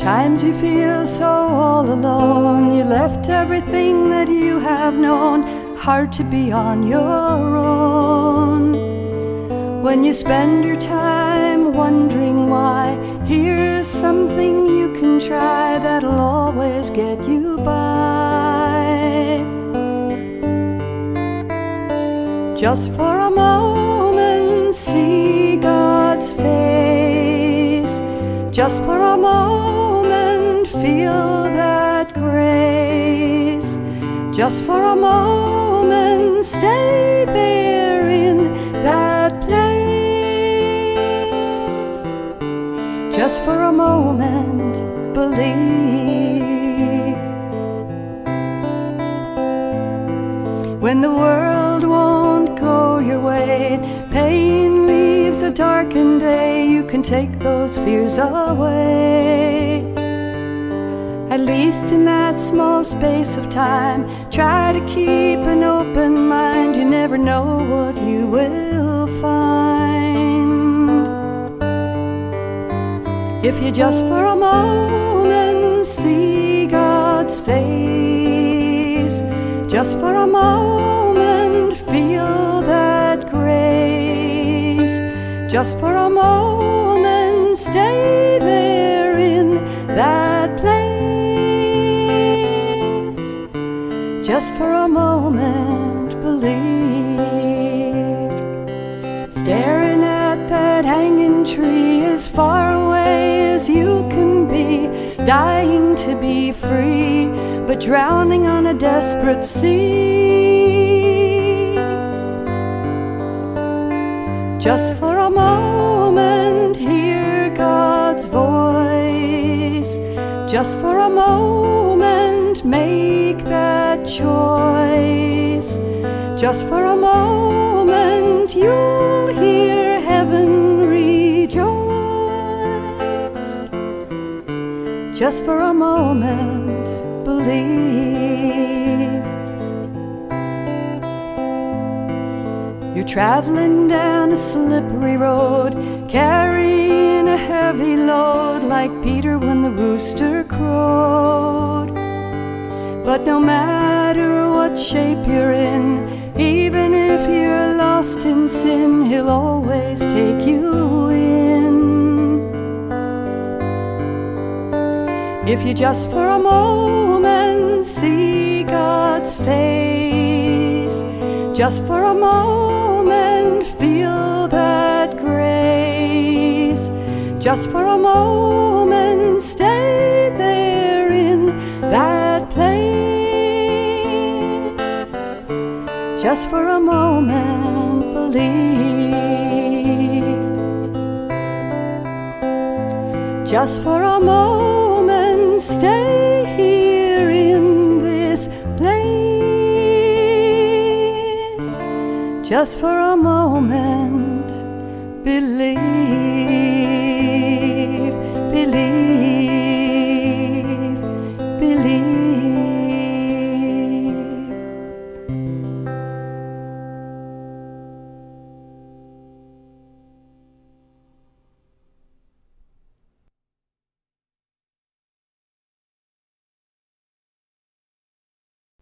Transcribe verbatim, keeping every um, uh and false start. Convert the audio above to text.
Times you feel so all alone, you left everything that you have known, hard to be on your own. When you spend your time wondering why, here's something you can try that'll always get you by. Just for a moment, see God's face. Just for a moment, feel that grace. Just for a moment, stay there in that place. Just for a moment, believe. When the world won't go your way, pain leaves a darkened day, you can take those fears away. At least in that small space of time, try to keep an open mind. You never know what you will find. If you just for a moment see God's face, just for a moment feel that grace, just for a moment stay there in that place. Just for a moment, believe. Staring at that hanging tree as far away as you can be, dying to be free, but drowning on a desperate sea. Just for a moment, hear God's voice. Just for a moment, make that choice. Just for a moment, you'll hear heaven rejoice. Just for a moment, believe. You're traveling down a slippery road, carrying a heavy load, like Peter when the rooster crowed. But no matter what shape you're in, even if you're lost in sin, He'll always take you in. If you just for a moment see God's face, just for a moment feel that grace, just for a moment stay there in that place. Just for a moment, believe. Just for a moment, stay here in this place. Just for a moment, believe, believe.